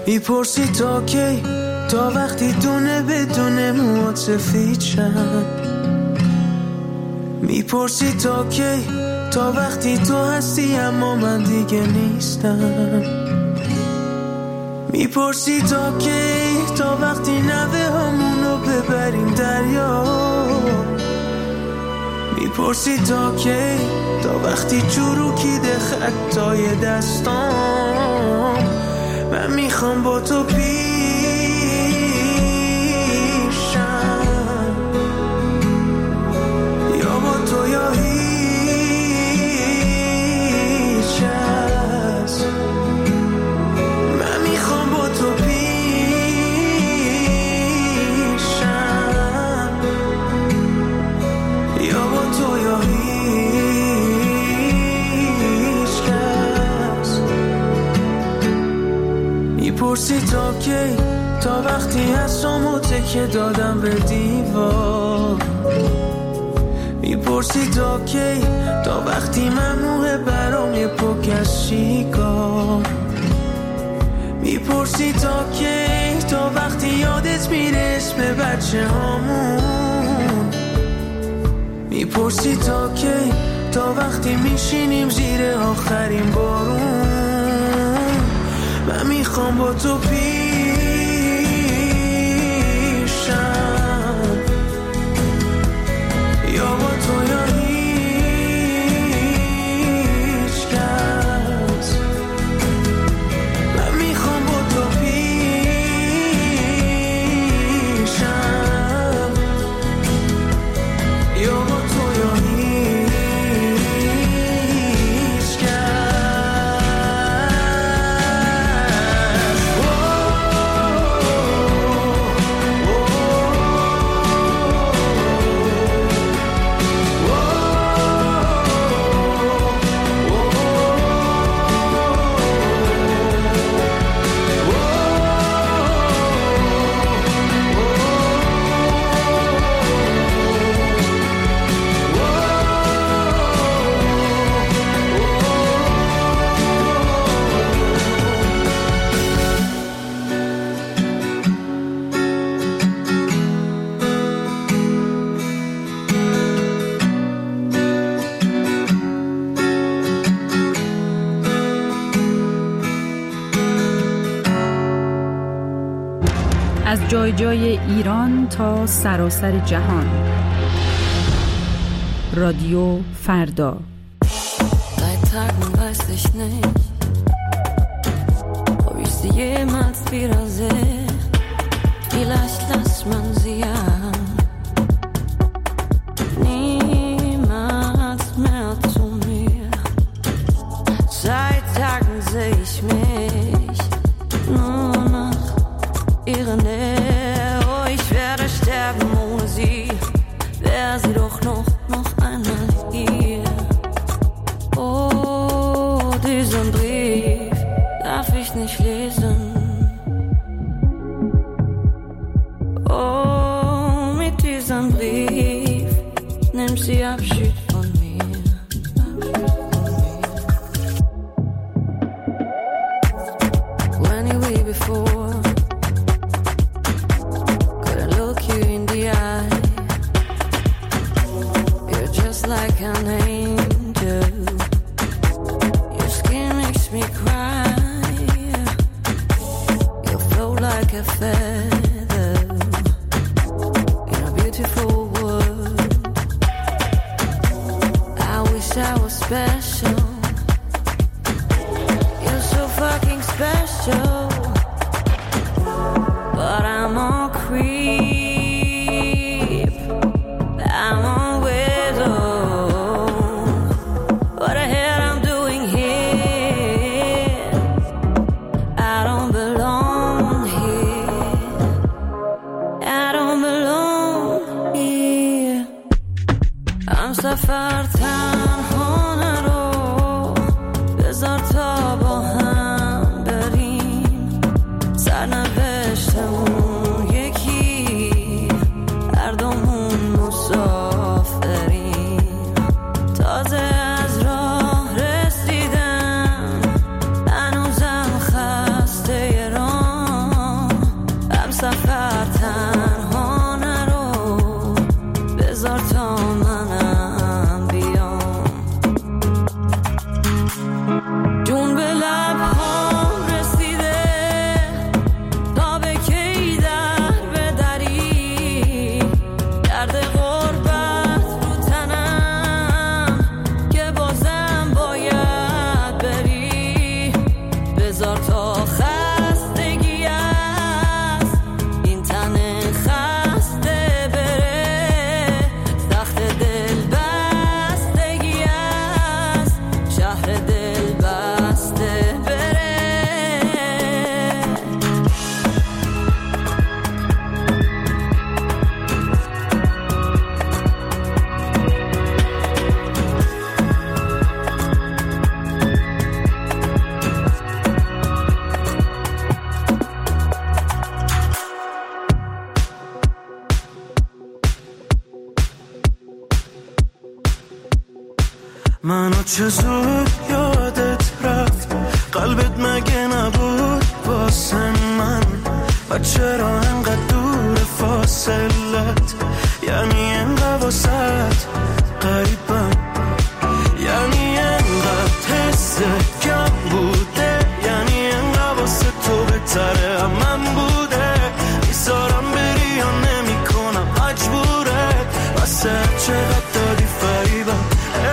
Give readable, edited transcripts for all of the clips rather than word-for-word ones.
میپرسی تا کی، تا وقتی دونه بدونه موات سفید شن. میپرسی تا کی، تا وقتی تو هستی اما من دیگه نیستم. میپرسی تا کی، تا وقتی نوه همونو ببریم دریا. میپرسی تا کی، تا وقتی چروکیده خطای دستام. من میخوام با تو پیشم، یا با تو یا هیچ کس. من میخوام با تو پیشم، یا با تو یا هیچ کس. میپرسی تا کی، تا وقتی هستم تکه دادم به دیوار. میپرسی تا کی، تا وقتی ممنوعه برام یه پک از شیکار. میپرسی تا کی، تا وقتی یادت میره اسم بچه هامون. میپرسی تا کی، تا وقتی میشینیم زیر آخرین بارون. من میخوام با تو پیشم، یا با تو یا هیچ کس. من میخوام با تو پیشم، یا با تو یا هیچ کس. از جای جای ایران تا سراسر جهان. رادیو فردا. Seit Tagen weiß ich nicht, ob ich sie jemals wiedersehe. Vielleicht lässt man sie ja niemals mehr zu mir. Seit Tagen sehe ich mich nur noch ihre Nähe. Oh, ich werde sterben ohne sie. Wäre sie doch noch einmal hier. Oh, diesen Brief darf ich nicht lesen. Oh, mit diesem Brief nimmt sie Abschied von mir. When you were before, like an angel, your skin makes me cry. You float like a feather in a beautiful world. I wish I was special. You're so fucking special, but I'm all creep. I'm all widow. سفر تنها نرو، بذار تا با هم بریم. سرنوشتمون یکی، هر دومون مسافریم. تازه از راه رسیدم، هنوزم خسته راه. چه زود یادت رفت، قلبت مگه نبود واسه من؟ و چرا انقدر دور فاصلت؟ یعنی انقدر واسط غریبم، یعنی انقدر حست کم بوده، یعنی انقدر واسه تو بهتره هم من بوده. میذارم بری یا نمی کنم مجبوره، واسه چقدر دادی فریبم.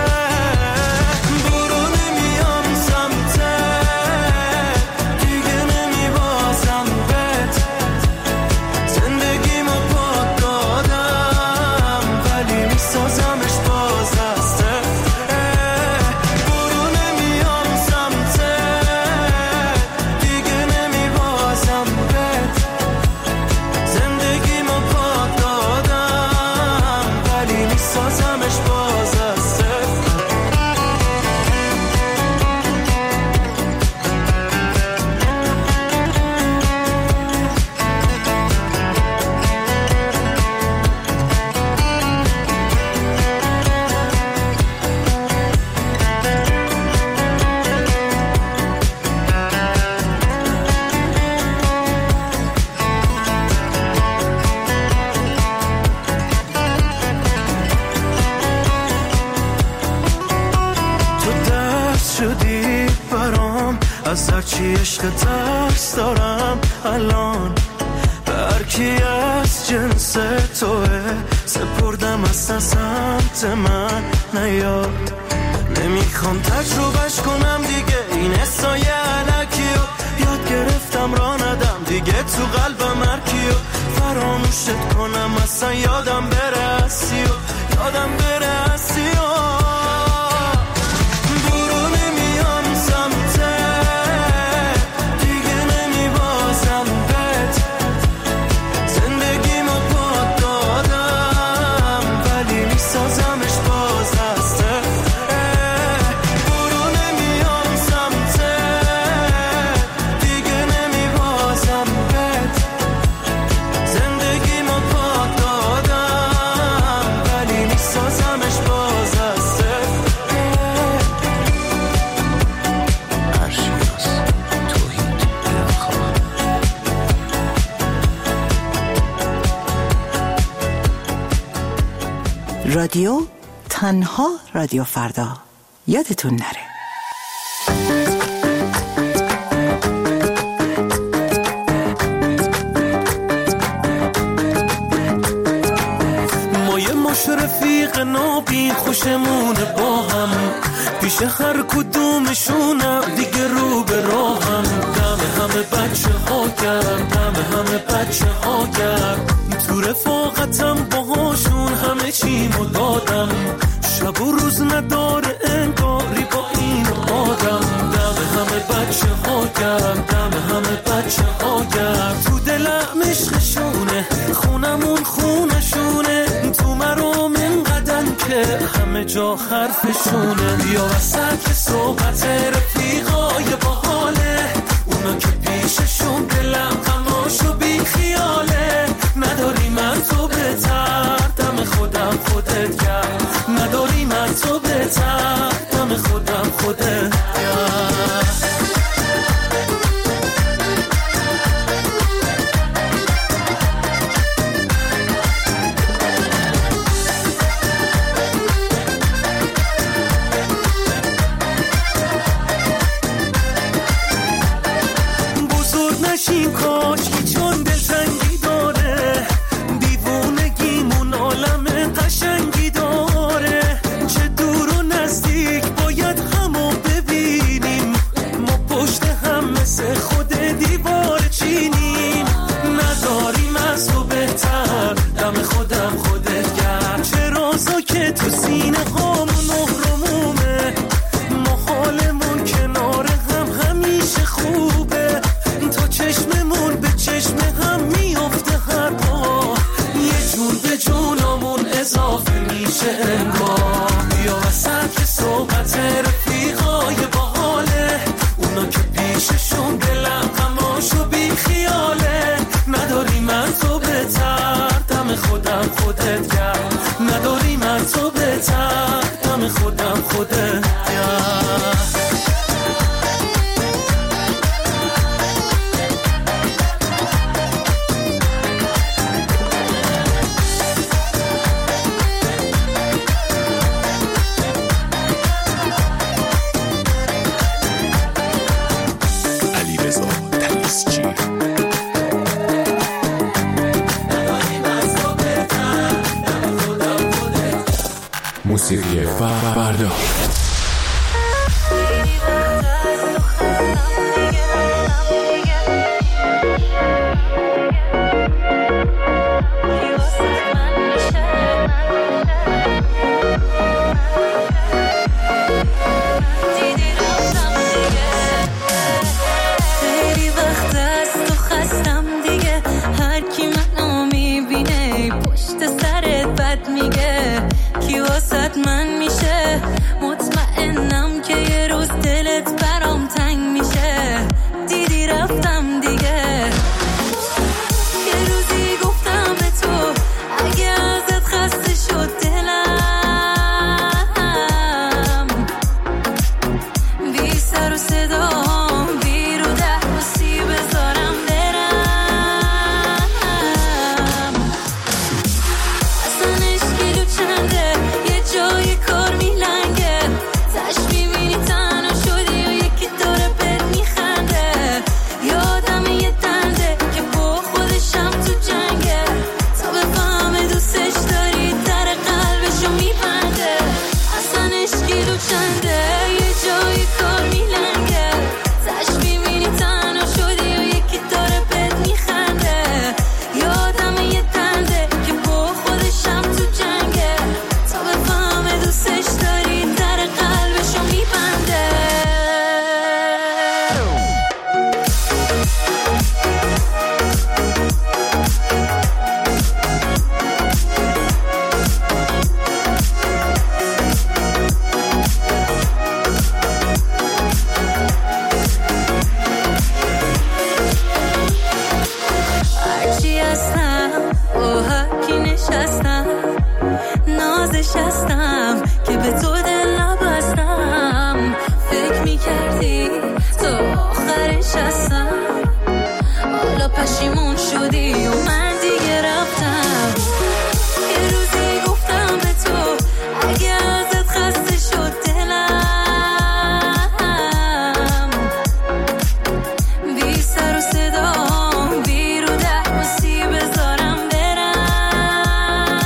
از هرچی عشق ترس دارم الان، به هرکی از جنس توه سپردم اصلا سمت من نیاد. نمیخوام تجربهش کنم دیگه این حسای علکیو، یاد گرفتم را ندم دیگه تو قلبم هرکیو، فراموشت کنم اصلا یادم بره هستی و یادم بره هستی و رادیو تنها رادیو فردا، یادتون نره. ما یه مش رفیق نابین خوشمونه با هم، پیش هر کدومشونم دیگه رو به راهم. دم همه بچه ها گرم، دم همه بچه ها گرم، تو رفاقتم باهاشون همه چیمو دادم. شب و روز نداره انگاری با این آدم. دم همه بچه ها گرم، دم همه بچه ها گرم، تو دلم عشقشونه، خونمون خونشونه، تو مرام اینقدن که همه جا حرفشونه. بیا وسط صحبت رفیقای باحاله، اونا که پیششون دلم غماشو بی خیاله. نداری من تو بهتر، دم خودم خودت گرم، نداری من تو بهتر، دم خودم خودت گرم. بزرگ نشیم کاشکی چون دلتنگی داره، دیوونگیمون عالم قشنگی داره. چه دور و نزدیک باید همو ببینیم، ما پشت هم مثل خود دیوار چینیم. نداریم از تو بهتر، دم خودم خودت گرم. چه رازا که تو سینه هامون اهرمومه، ما حالمون کنار هم همیشه خوبه. تا چشممون به چشم هم میافته هر پا، یه جون به جونمون اضافه میشه انگار. بیا وسط صحبت رفیقای باحاله، اونا که پیششون دلم غماشو بی خیاله. نداری من تو بهتر، دم خودم خودت گرم، نداری من تو بهتر، دم خودم خودت گرم. فردا. من میشه مطمئنم که یه روز دلت برام تنگ میشه. دیدی رفتم دیگه. یه روزی گفتم به تو اگه ازت خسته شد دلم، بی سر و صدام بی رو دستی بذارم برم. اصلا اشکیلو چنده جای کار میلنگه، تش میبینی تنها شدی و یکی داره بهت میخنده. یادم یه دنده که با خودشم تو جنگه، تا بفهمه دوستش داری در قلبشو میبنده. اصلا اشکیلو چنده یه جای کار میلنگه، تش میبینی تنها شدی و یکی داره بهت میخنده. یادم یه دنده که با خودشم تو جنگه، تا بفهمه دوستش داری در قلبشو میبنده. هرچی هستم با هرکی نشستم، نازش هستم که به تو دل نبستم. فکر میکردی تا آخرش هستم، حالا پشیمون شدی و من دیگه رفتم. یه روزی گفتم به تو اگه ازت خسته شد دلم، بی سر و صدام بی رو دستی بذارم برم.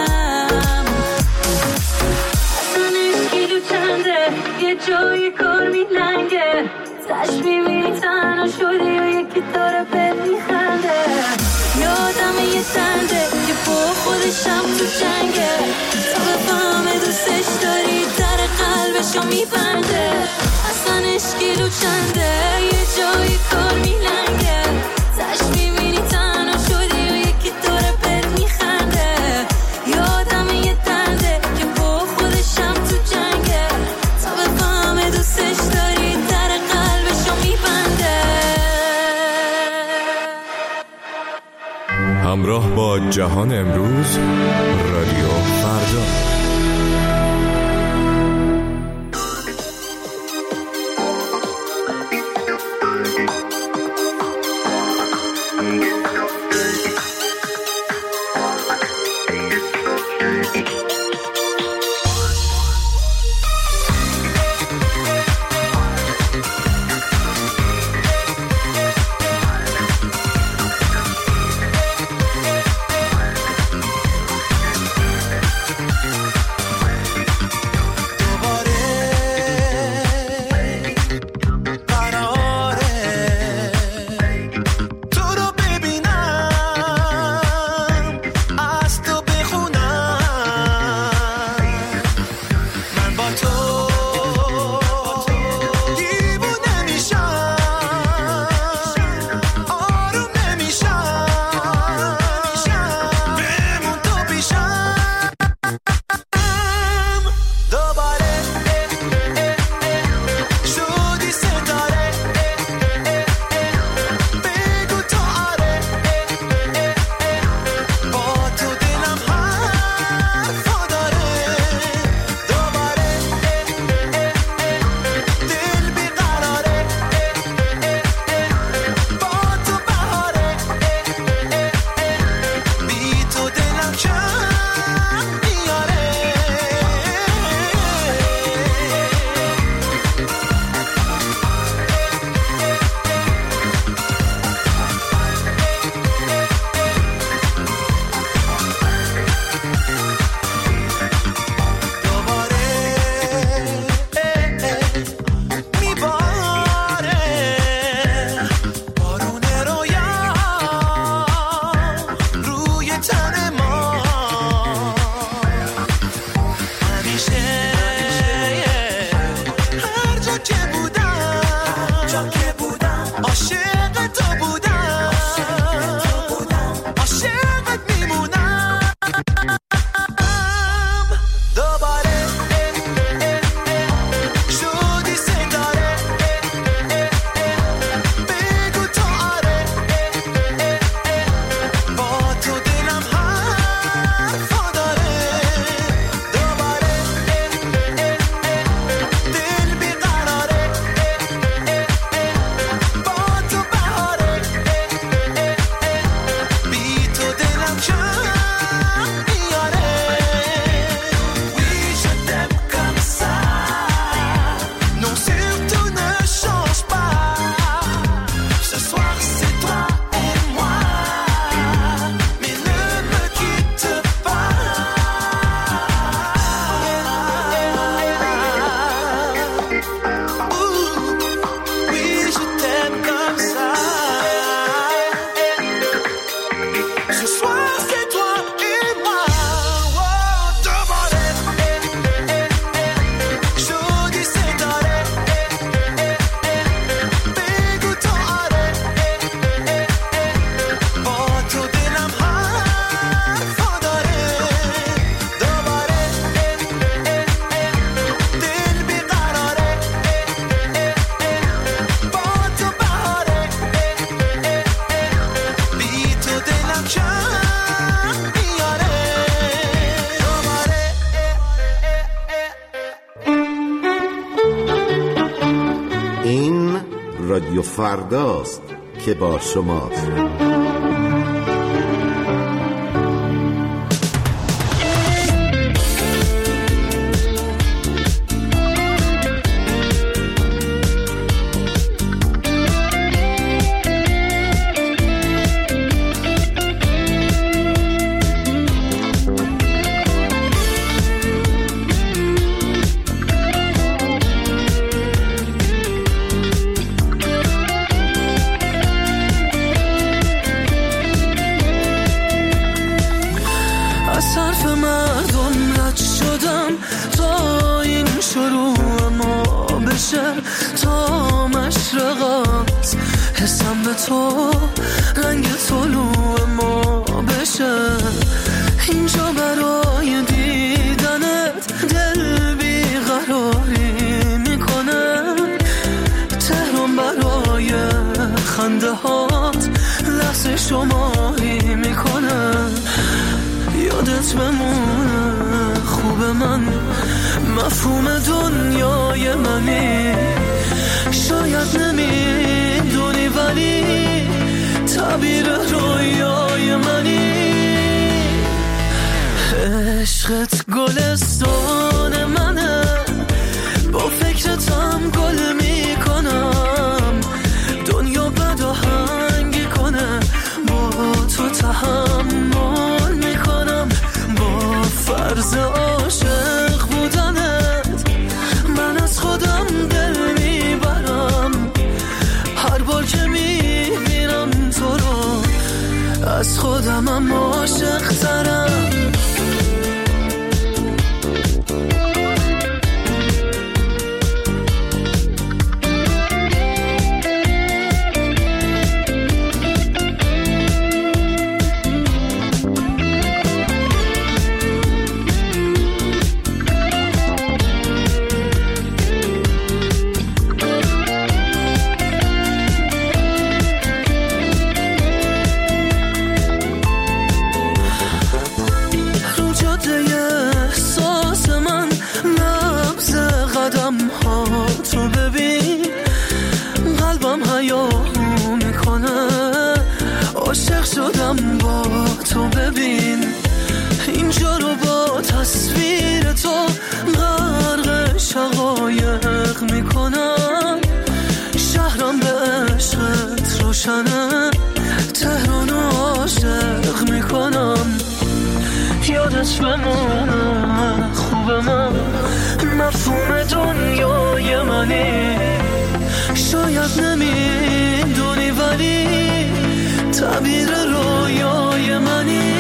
اصلا اشکیلو چنده یه جای کار میلنگه، تش میبینی تنها شدی و یکی داره بهت میخنده. یادم یه دنده که با خودشم تو جنگه، تا بفهمه دوستش داری در قلبشو میبنده. اصلا اشکیلو چنده یه جای کار میلنگه، تش میبینی تنها شدی و یکی داره بهت میخنده. یادم یه دنده که با خودشم تو جنگه، تا بفهمه دوستش داری در قلبشو میبنده. همراه با جهان امروز، رادیو فردا. رادیو فرداست که با شماست. تا مشرقات حسم به تو رنگ طلوع ما بشه. اینجا برای دیدنت دل بیقراری میکنه. تهران برای خنده هات لحظه شماری میکنه. یادت بمونه خوب من مفهوم دنیای منی. شاید نمیدونی ولی تعبیر رویای منی. عشقت گلستان منه، با فکرتم گل میکنم. دنیا بد و هنگی کنه، با تو تحمل میکنم. با فرض عاشق بودنت من از خودم دل میبرم. هر بار که میبینم تو رو از خودمم عاشق ترم. تو ببین قلبم حیاهو میکنه. عاشق شدم با تو ببین. اینجا رو با تصویر تو غرق شقایق میکنم. شهرم به عشقت روشنه، تهران عاشق میکنم. یادت بمونه خوب من مفهوم دنیای منی. شاید نمیدونی ولی تعبیر رویای منی.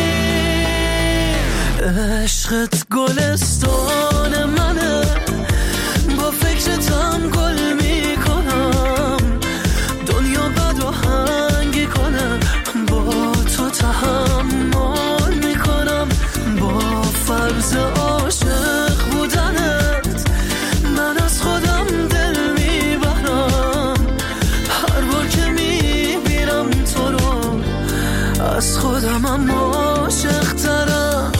عشقت گلستان منه، با فکرتم گل میکنم. دنیا بد و هنگی کنه، با تو تحمل میکنم. با فرض عاشق بودنت من از خودم دل میبرم. هر بار که میبینم تو رو از خودمم عاشق ترم.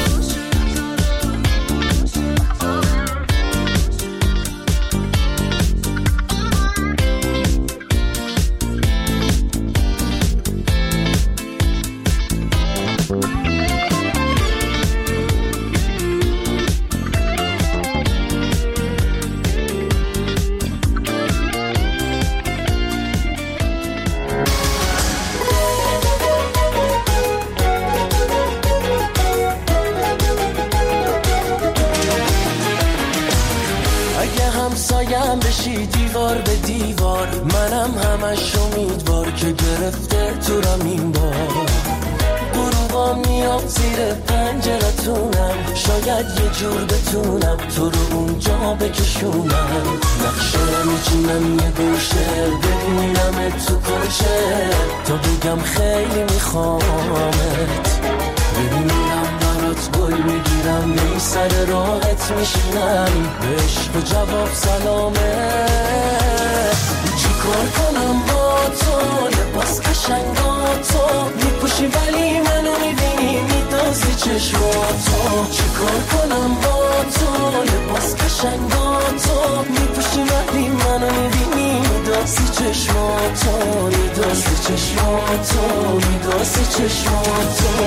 همسایم بشی دیوار به دیوار، منم همش امیدوار که گرفته تو رم این بار. غروبا میام زیر پنجرتونم، شاید یه جور بتونم تو رو اونجا بکشونم. نقشه میچینم یه گوشه، ببینم تو کشه تا بگم خیلی میخوامت. ببینم برات گل میگیرم، می سر راحت میشینم، عشق و جواب سلامه. چی کار کنم با تو، لباس قشنگاتو میپوشی ولی منو میبینی میدازی چشماتو. چی کار کنم با تو، لباس قشنگاتو میپوشی ولی منو میبینی میدازی چشماتو. چشماتو میدوسی چشماتو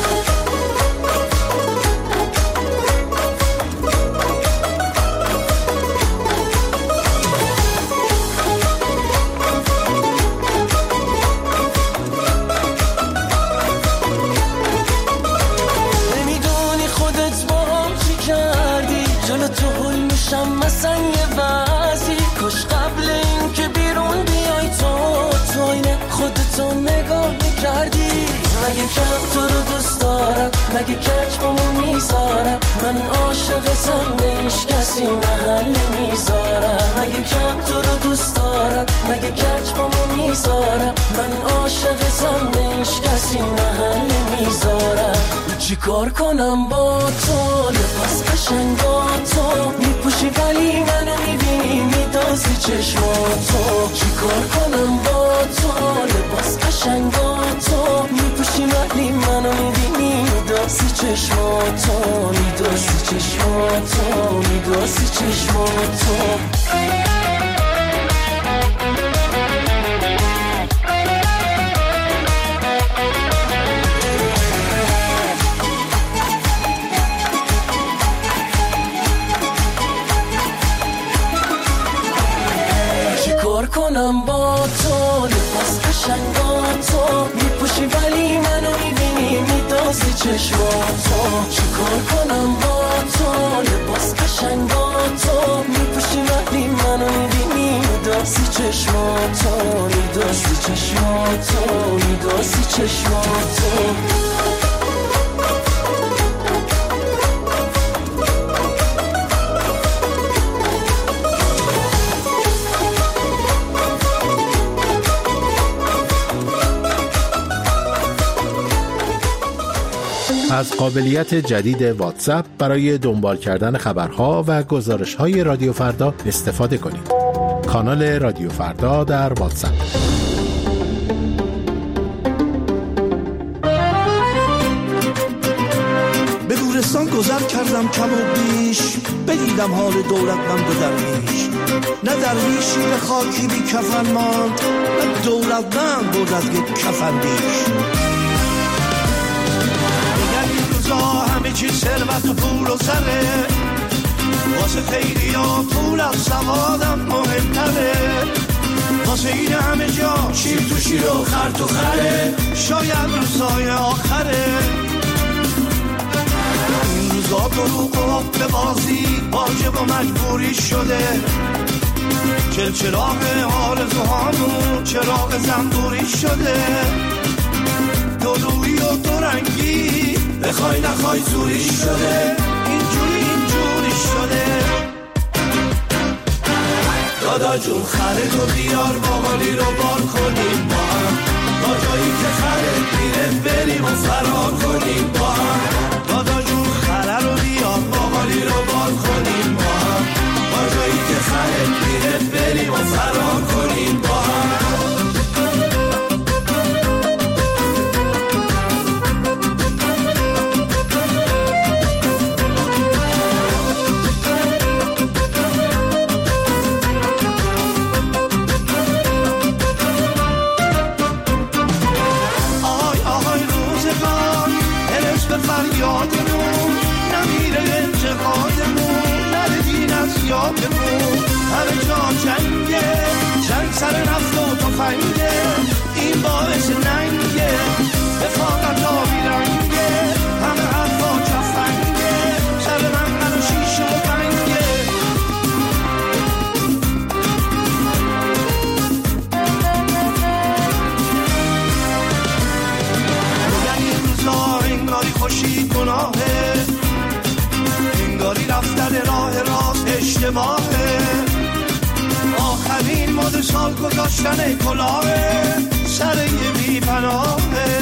مثلا یه وضعی کاش قبل این که بیرون بیای تو اینه خودتو نگاه میکردی مگه کم تو رو دوست دارم مگه کچ بامو میذارم من عاشقتم نیش کسی محل میذارم مگه کم تو رو دوست دارم مگه کچ بامو میذارم من عاشقتم نیش کسی محل میذارم چی کار کنم با تو لباس قشنگ با تو میپوشی ولی منو میبینی میدازی چشماتو چی کار کنم با تو لباس قشنگ با تو میپوشی ولی منو میبینی میدازی چشماتو میدازی چشماتو میدازی چشماتو کنم با تو لباس قشنگ با تو میپوشی ولی منو میبینی میدازی چشماتو چیکار کنم با تو لباس قشنگ با تو میپوشی ولی منو میبینی میدازی چشماتو میدازی چشماتو میدازی چشماتو از قابلیت جدید واتساپ برای دنبال کردن خبرها و گزارش‌های رادیو فردا استفاده کنید. کانال رادیو فردا در واتساپ. به گورستان گذر کردم کم و بیش بدیدم حال دولتمند و درویش نه درویشی به خاکی بی کفن ماند نه دولتمند بود از یک کفن بیش همه چی ثروت و پول و زره واسه خیلی ها پول از سوادم مهمتره واسه این همه جا شیر تو شیر و خر تو خره شاید روزای آخره این روزا دروغ و حق بازی واجب و مجبوری شده چراغ آرزوهامون چراغ زنبوری شده دو روی و دو رنگی بخوای نخوای زوری شده اینجوری شده دادا جون خره تو بیار باقالی رو بار کنیم با هم تا جایی که خره میره بریم و فرار کنیم با هم دادا جون خره رو بیار باقالی رو بار کنیم با هم تا جایی که خره میره بریم و فرار کنیم با هم یادمون نمیره انتقادمون نره دین از یادمون همه جا جنگه چند سر نفت و تفنگه این باعث ننگه رفاقت آبی رنگه همه حرفا کفنگه سر من و شیشه و بنگه یعنی روزا انگاری خوشی گناهه انگاری رفتن راه راست اشتباهه آخرین مد سال گذاشتن کلاهه سر یه بی پناهه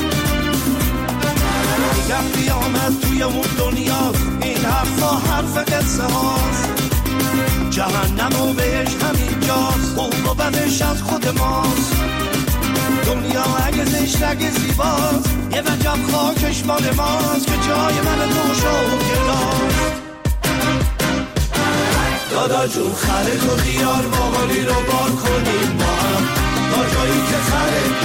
میگم قیامت توی اون دنیا این حرفا حرف قصه هاست جهنم و بهش همین جاست خوب و بدش از خود ماست دنیا اگه زشت اگه زیباست یه وجب خاکش مال ماست که جای من تو شو کلاست دادا جون خره تو بیار باقالی رو بار کنیم با هم تا جایی که خره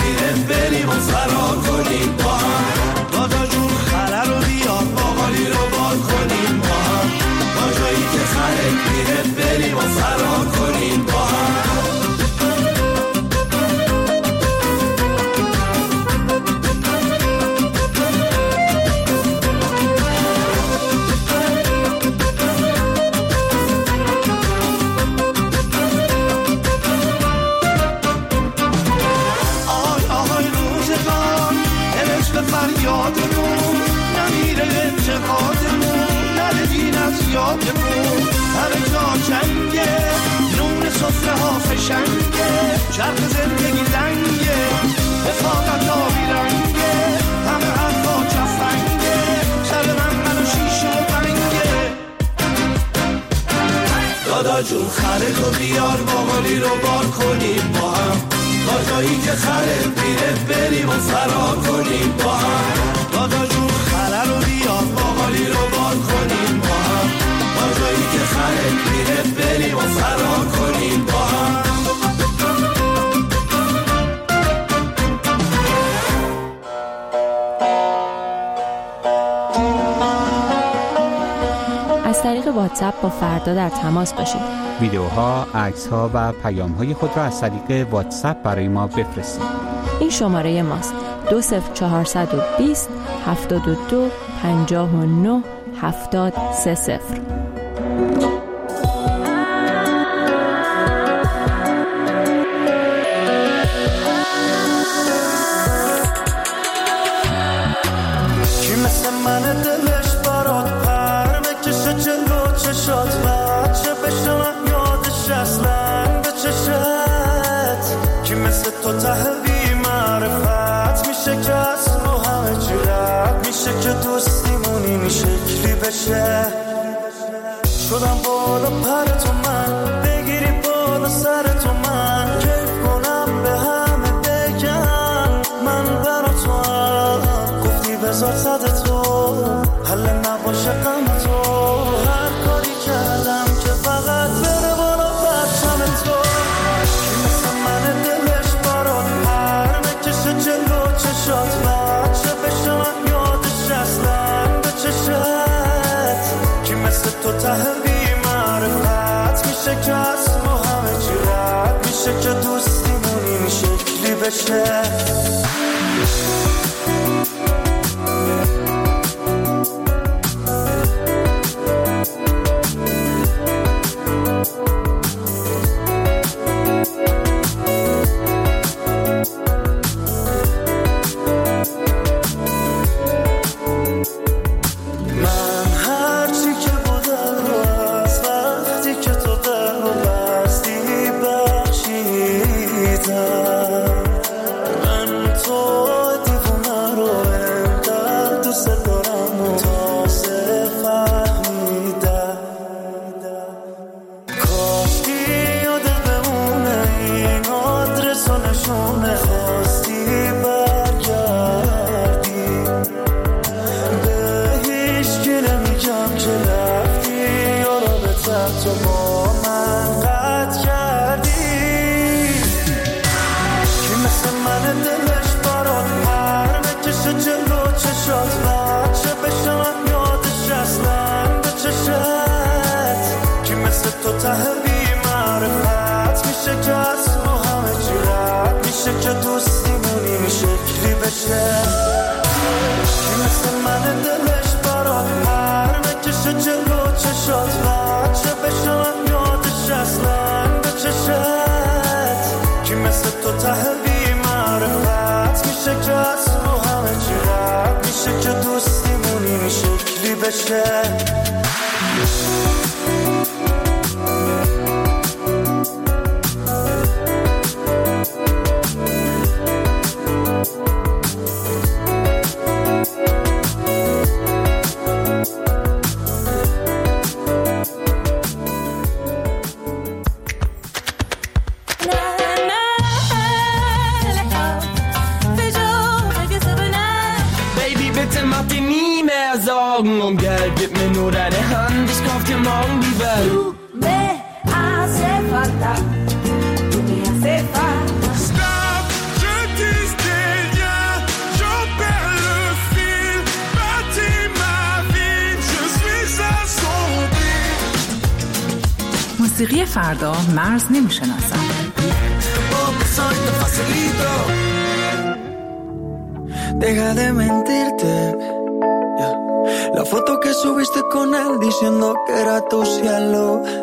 یادمون همه جا جنگه، نون سفره ها فشنگه، چرخ زندگی لنگه، رفاقت آبی رنگه، همه حرفا جفنگه، سر من و شیشه و بنگه. دادا جون خره تو بیار باقالی رو بار کنیم با هم، تا جایی که خره میره بریم و فرار کنیم با هم. دادا جون خره رو بیار باقالی رو بار کنیم با هم، تا جایی که خره میره بریم و فرار کنیم با هم. از طریق واتساپ با فردا در تماس باشید. ویدیوها، عکس‌ها و پیام‌های خود را از طریق واتساپ برای ما بفرستید. این شماره ماست: 20420 72 59 7030. شدم بالا پر تو من، بگیری بالا سر تو من، کیف کنم به همه بگم من برا تو هم. گفتی بذار صد تو حل نباشه غم تو، هر کاری کردم که فقط بره بالا پرچم تو. کی مثل من دلش برات پر نکشه جلو چشات، بچه بشم یادش اصلا به چشت. کی مثل تو ته بی‌معرفت میشه که از ما همه چی رد میشه، که دوستیمون این شکلی بشه. Um Geld, gib mir nur deine Hand, ich kauf dir morgen die Welt. Du me hace falta, tu me hace falta. Stop, je tisse des liens, j'en perds le fil. Bâtis ma vie, je suis assombri. موسیقی فردا مرز نمیشناسد. Deja de mentirte. La foto que subiste con él diciendo que era tu cielo.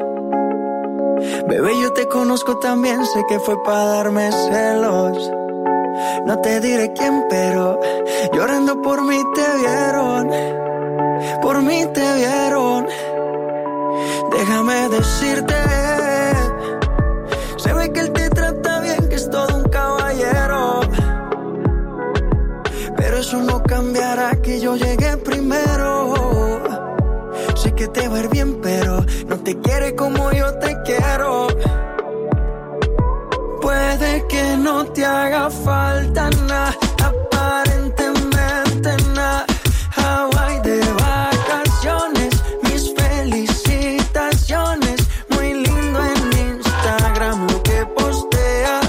Bebé, yo te conozco también, sé que fue para darme celos. No te diré quién, pero llorando por mí te vieron. Por mí te vieron. déjame decirte, se ve que él te trata bien, que es todo un caballero, pero eso no cambiará que yo llegué primero. Sé que te va a ir bien, pero no te quiere como yo te quiero. Puede que no te haga falta nada, aparentemente nada. Hawaii de vacaciones, mis felicitaciones. Muy lindo en Instagram lo que posteas,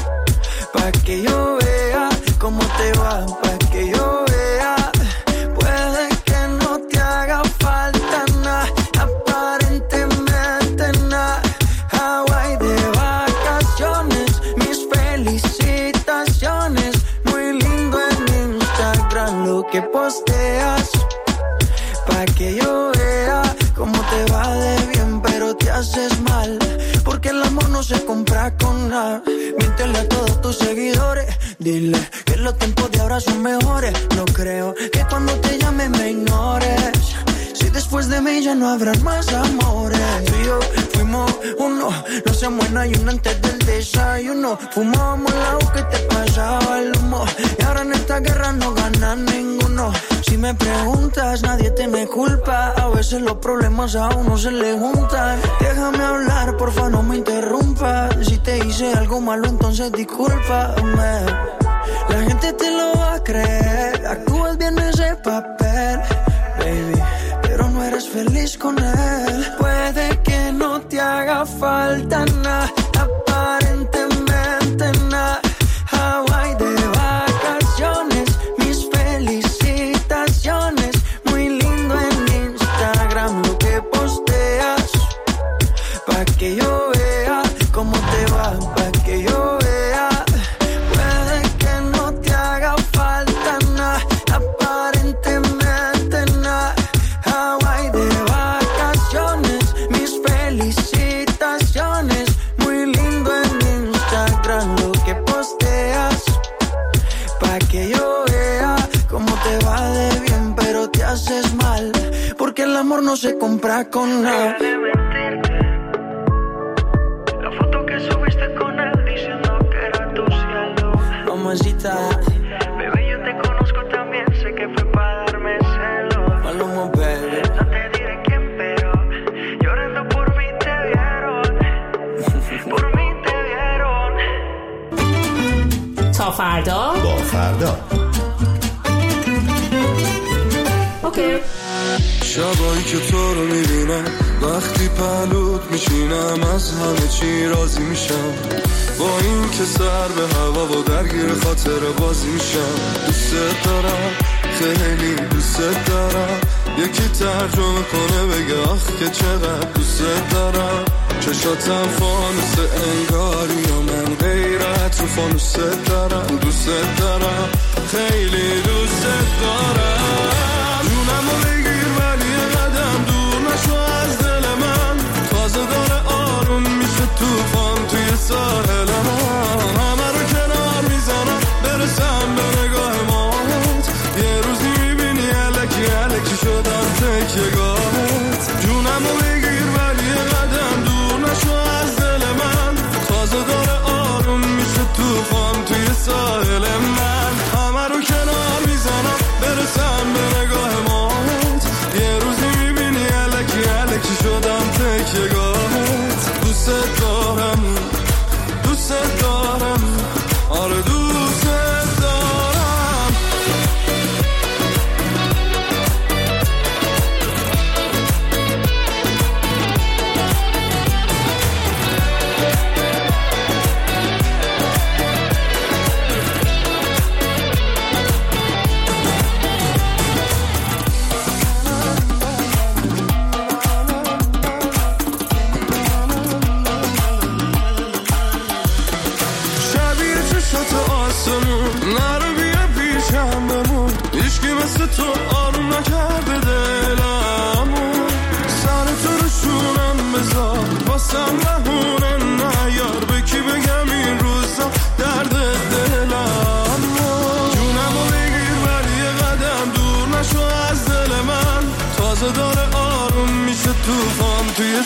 pa' que yo vea cómo te va, pa' que yo vea. Puede que no te haga falta nada, aparentemente nada. Hawaii de vacaciones, mis felicitaciones. Muy lindo en Instagram lo que posteas, pa' que yo vea cómo te va de bien, pero te haces mal, porque el amor no se compra con nada. Miéntele a todos tus seguidores, dile que los tiempos de ahora son mejores. No creo que cuando te llame me ignores, si después de mí ya no habrán más amores. Tú y yo fuimos uno, no se muera y uno antes del desayuno. Fumábamos el agua que te pasaba el humo, y ahora en esta guerra no gana ninguno. Si me preguntas, nadie tiene culpa, a veces los problemas a uno se le juntan. Déjame hablar, porfa, no me interrumpas. Si te hice algo malo, entonces discúlpame. La gente te lo va a creer, actúas bien ese papel, baby, pero no eres feliz con él. Puede que no te haga falta nada, aparentemente nada. Hawaii de vacaciones, mis felicitaciones. Muy lindo en Instagram lo que posteas, pa' que yo vea cómo te va, pa' que yo vea. Puede que no te haga falta nada, aparentemente nada. Hawaii de vacaciones, mis felicitaciones. Muy lindo en Instagram lo que posteas, pa' que yo vea cómo te va de bien, pero te haces mal, porque el amor no se compra con nada. La foto que subiste con él diciendo que era tu cielo. Mamacita, bebé, yo te conozco también, sé que fue para darme celo. Maluma, baby. No te diré quién, pero llorando por mí te vieron. Por mí te vieron. تا فردا با فردا. اوکی. شبایی که تو رو میبینم، وقتی پهلوت میشینم، از همه چی راضی میشم. با این که سر به هوا و درگیر خاطر بازی میشم. دوست دارم، خیلی دوست دارم. یکی ترجمه کنه بگه آخ که چقدر دوست دارم. چشاتم فانوس انگاری و من غیرت رو فانوس دارم. دوست دارم، خیلی دوست دارم. جونمو بگیر ولی قدم دور نشو از دل من. تازه داره آروم میشه توفان توی ساحل من. همه رو کنار میزنم برسم به نگاه مات. یه روزی میبینی الکی الکی شدم تکیه‌گاهت. جونمو بگیر ولی قدم دور نشو از دل من. تازه داره آروم میشه توفان توی ساحل من. همه رو کنار میزنم برسم به نگاه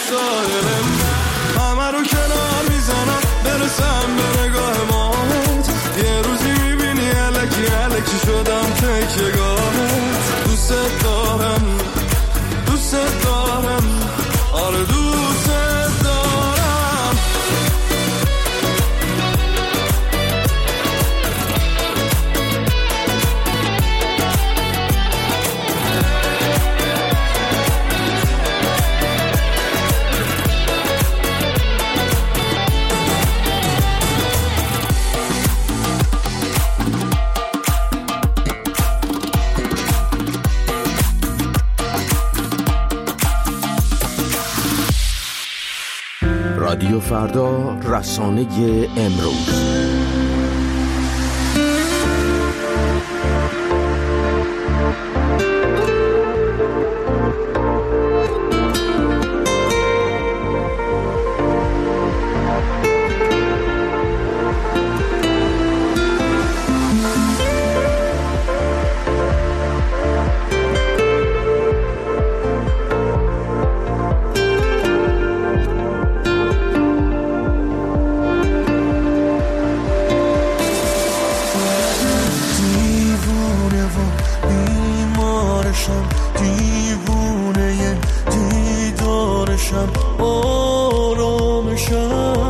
ساحل همه رو کنار میزنم برسم به نگاه مات یه روزی میبینی الکی الکی شدم تکیه‌گاهت دوست دارم دوست دارم آره دوست دارم رادیو فردا، رسانه امروز. دیوونه دیدارشم آرامشم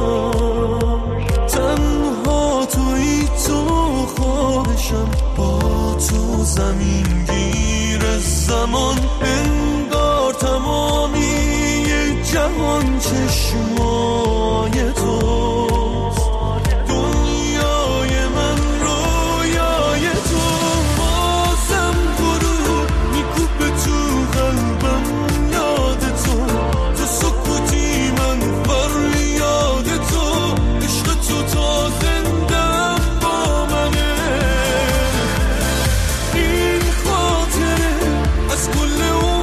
تنها تویی تو خوابشم با تو زمین گیر زمان انگار تمامی جهان چشمای توست دنیای من رویای تو بازم فرو میکوبه تو قلبم یاد تو تو سکوتی من فریاد تو عشق تو تا زندم با منه این خاطره از کل اون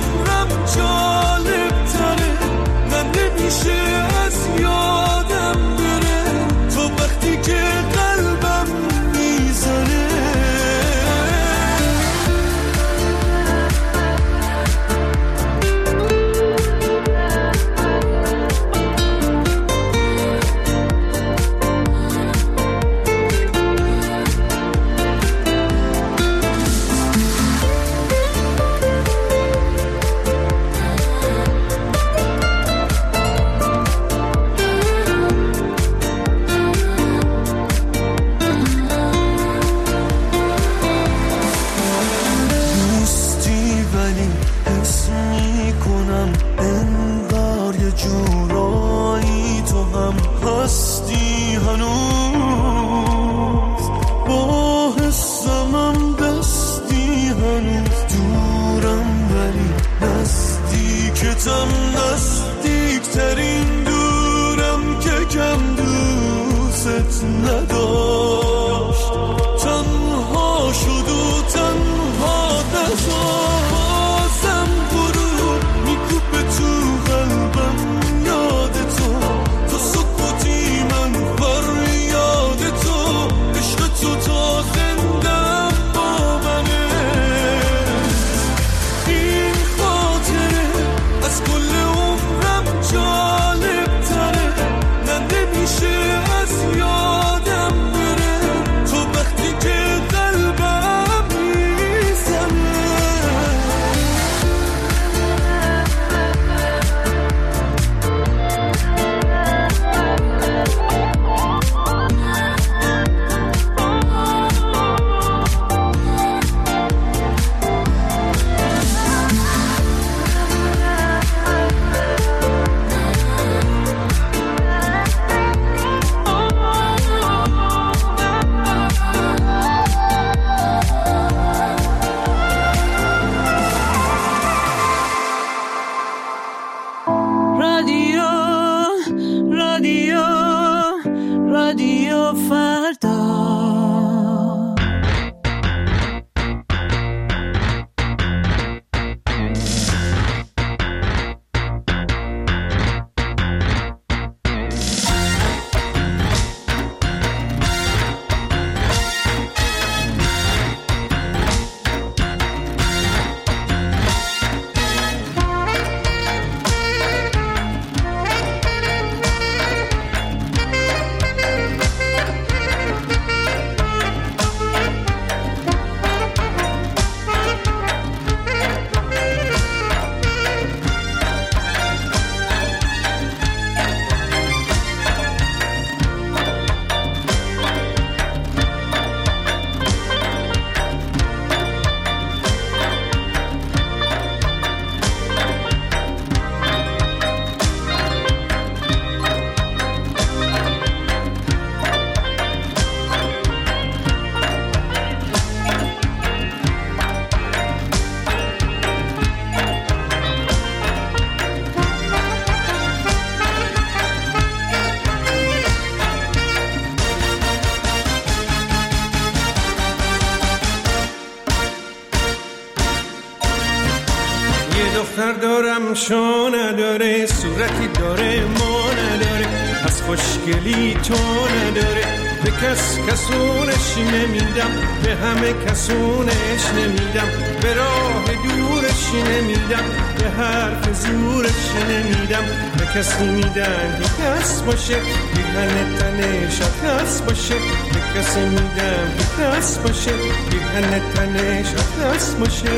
دختر دارم شو نداره، صورتی داره ما نداره، از خوشگلی تو نداره. به کسونش نمیدم، به همه کسونش نمیدم، به راه دورش نمیدم، به حرف زورش نمیدم. به کسی میدم که کس باشه، بیهن تنش کس باشه. به کسی میدم که کس باشه، بیهن تنش کس باشه.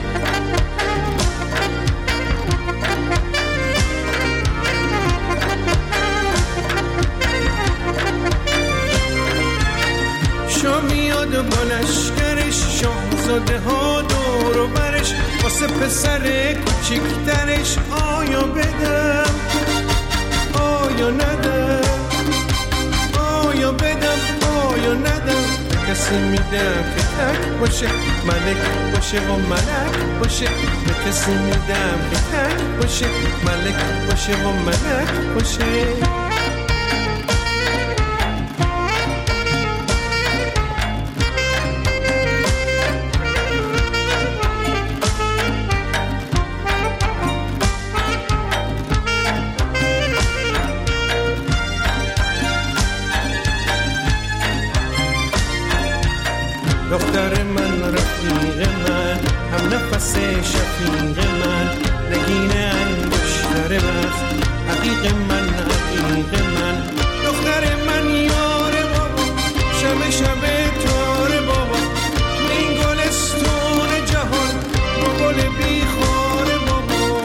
میاد و با لشکرش، شاهزاده ها دور و برش، واسه پسر کوچیکترش. آیا بدم آیا ندم، آیا بدم آیا ندم. به کسی میدم که تک باشه، ملک باشه و ملک باشه. به کسی میدم که تک باشه، ملک باشه و ملک باشه. دختر من، رفیق من، هم نفس شفیق من، نگین انگشتر من، حقیق من، حقیق من. دختر من یار بابا، شب شب تار بابا، این گلستون جهان با گل بیخار بابا.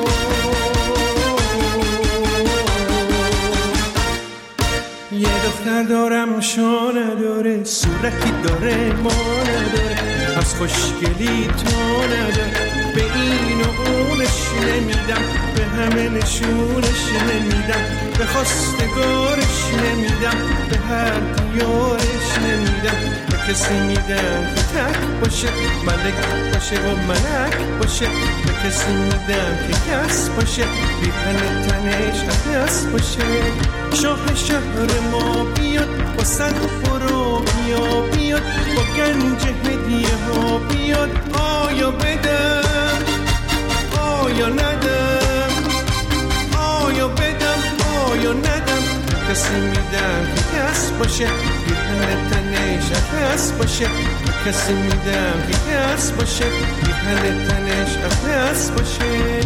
یه دختر دارم شو نداره، صورتی داره ما نداره، از خوشگلی تو نداره. به این و اونش نمیدم، به همه نشونش نمیدم، به خواستگارش نمیدم، به هر دیارش نمیدم. به کسی میدم که تک باشه، ملک باشه و ملک باشه. به کسی میدم که کس باشه، بیهن تنش کس باشه. شاه شهر ما بیاد با صد برو بیا بیاد، با گنج هدیه ها بیاد. آیا بدم آیا ندم، آیا بدم آیا ندم. کسی میدم که کس باشه، بیهن تنش کس باشه. کسی میدم که کس باشه، بیهن تنش کس باشه.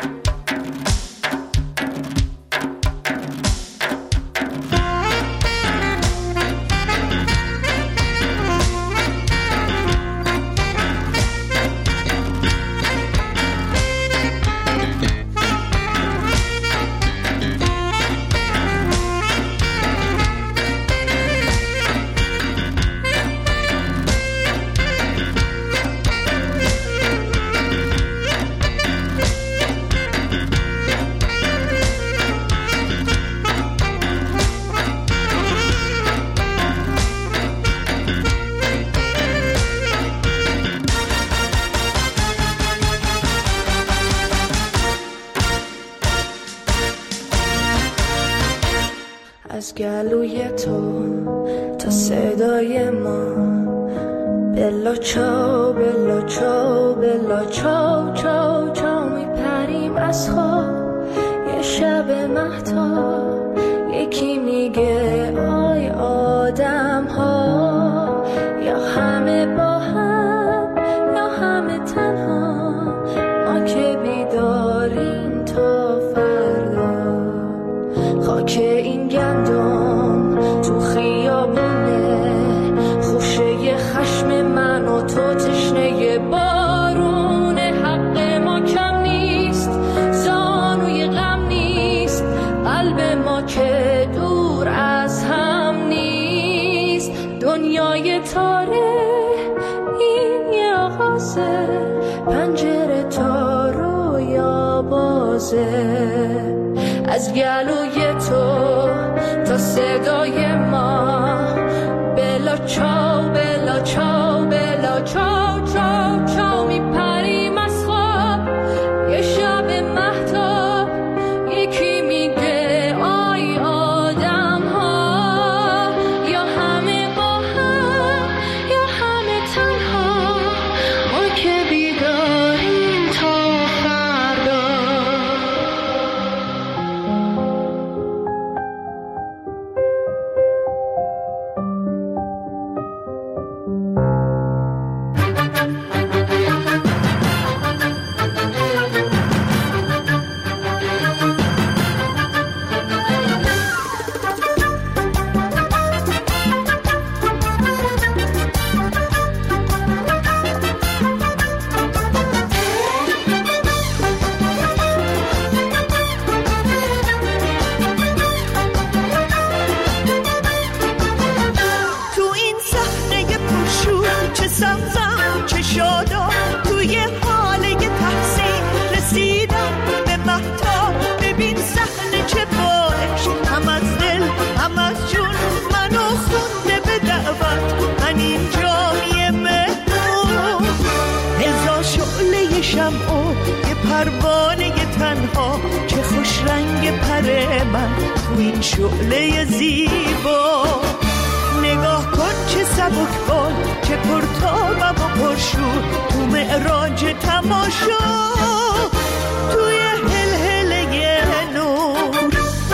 از گلوی تو تا صدای ما، بلا چاو بلا چاو بلا چاو چاو چاو. میپریم از خواب یه شب مهتاب، یکی میگه آی آدم ها، یا همه با هم یا همه تنها. ما که بیداریم تا فردا، خاک این گندم تو خیابونه، خوشه خشم من و تو تشنه بارونه. حق ما کم نیست، زانوی غم نیست، قلب ما که دور از هم نیست. دنیای تاره این یه آغازه، پنجره تا رویا بازه. از گلوی تو تا صدای ما، بلا چاو بلا چاو بلا چاو چاو چاو. میپریم از خواب یه شب مهتاب، یکی میگه آی آدم ها، یا همه با هم یا همه تنها. ما که بیداریم تا فردا، زمزم چه شادا توی حاله تحسین رسیدم به مهتاب ببین صحنه چه باش هم از دل هم از جون منو خونده به دعوت من اینجام یه مهمون هزار شعله شمع و یه پروانه تنها چه خوش رنگ پر من تو این شعله زیبا نگاه کن چه سبک بال چه پرتابم و پرشور تو معراج تماشا توی هلهله نور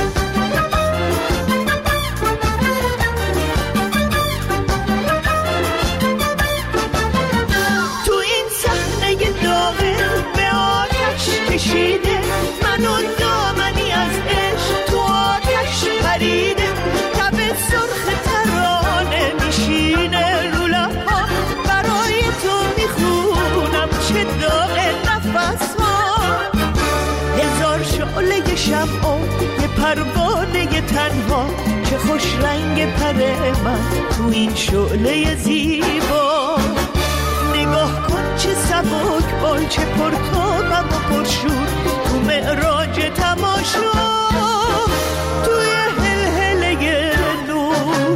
تو این صحنه داغل به آتش کشیده منو دامنی از عشق تو آتش پریده تب سرخ ترانه میشینه رو لب‌ها برای تو میخونم چه داغ نفس ها هزار شعله شمع و یه پروانه تنها چه خوش رنگ پر من تو این شعله زیبا نگاه کن چه سبک بال چه پرتابم و پرشور تو معراج تماشا توی هلهله نور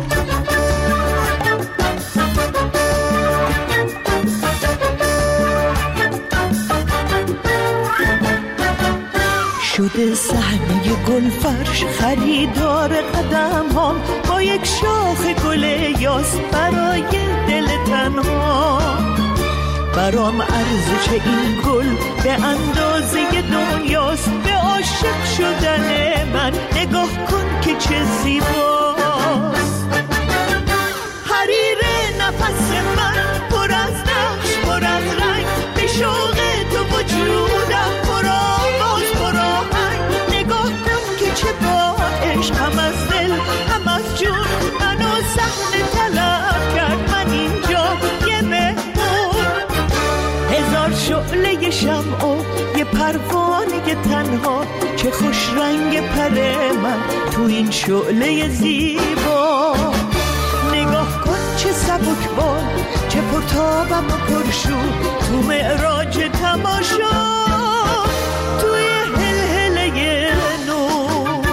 شده صحنه گلفرش خریدار قدم هم با یک شاخ گل یاس برای دل تنها برام ارزش این گل به اندازه دنیاست به عاشق شدن من نگاه کن که چه زیباست حریر نفس من پر از نقش پر از رنگ به شوق تو وجودم پر آواز پر آهنگ نگاه کن که چه با عشق هم از دل هم از جون منو صحنه طلب کرد من اینجا یه مهمون هزار شعله شمع و یه پروانه تنها چه خوش رنگ پر من تو این شعله زیبا نگاه کن چه سبک بال چه پرتابم و پرشور تو معراج تماشا توی هلهله نور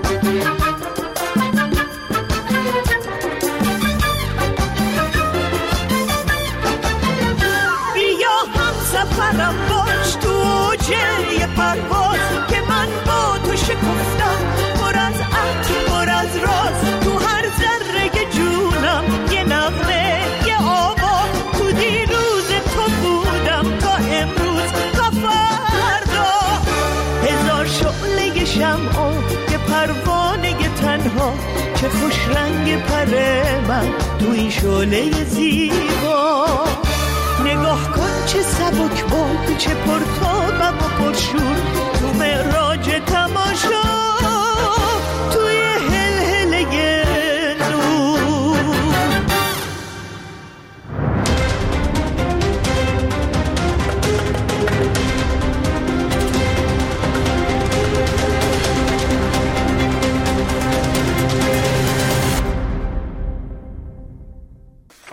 بیا هم سفرم باش تو اوجه یه پرواز که من با تو شکفتم پر از عطر پر از راز تو هر ذره جونم یه نغمه یه آوا تو دیروز تو بودم تا امروز تا فردا هزار شعله شمع و یه پروانه تنها چه خوش رنگ پر من تو این شعله زیبا نگاه کن چه سبک بال چه پرتابم و پرشور تو معراج تماشا